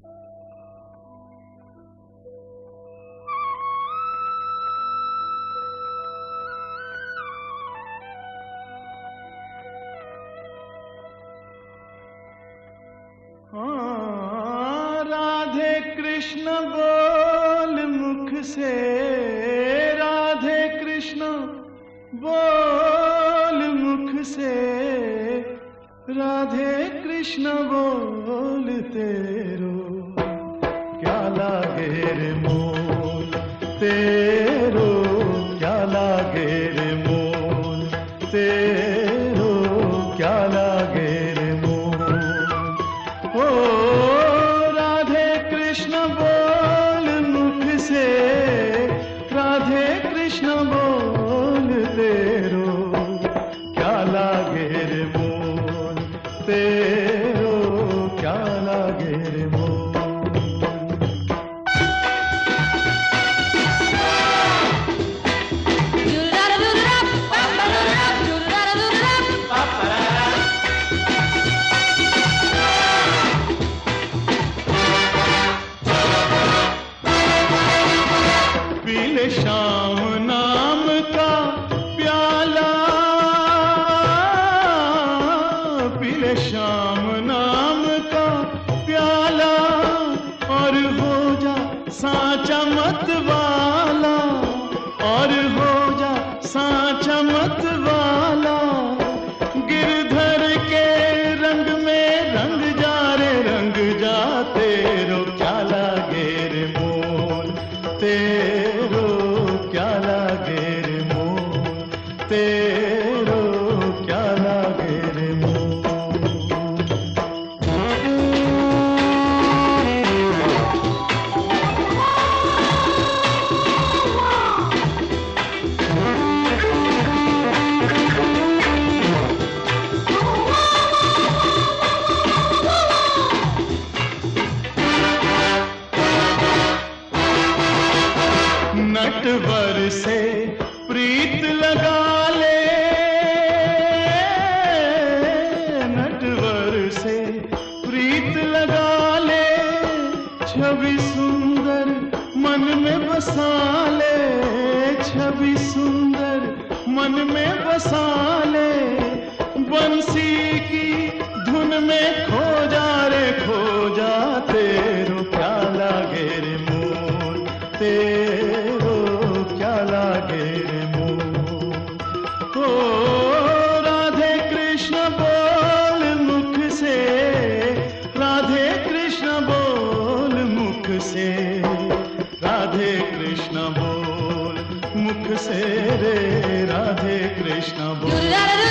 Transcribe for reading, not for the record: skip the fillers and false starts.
राधे कृष्ण बोल मुख से, राधे कृष्ण बोल मुख से, राधे कृष्ण बोल तेरो क्या लागे रे मोल, तेरो क्या लागे रे मोल, तेरो क्या लागे रे मोल। ओ राधे कृष्ण बोल मुख से, राधे कृष्ण बोल तेरो क्या लागे रे मोल, तेरो क्या लागे रे मोल। पीले श्याम नाम का प्याला, पीले श्याम नाम का प्याला, और हो जा साचा मत वाला, और हो जा साचा मत वाला। गिरधर के रंग में रंग जा रे रंग जा, तेरो क्या लागे रे मोल, तेरो क्या लागे रे मोल, तेरो क्या लागे रे मोल। नटवर से प्रीत लगा ले, नटवर से प्रीत लगा ले, छवि सुंदर मन में बसा ले, छवि सुंदर मन में बसा ले। बंसी की धुन में खो जा रे खो जा, तेरो क्या लागे रे मोल, तेरो क्या लागे रे मोल। ओ राधे कृष्ण बोल मुख से, राधे कृष्ण बोल मुख से, राधे कृष्ण बोल मुख से रे, राधे कृष्ण बोल।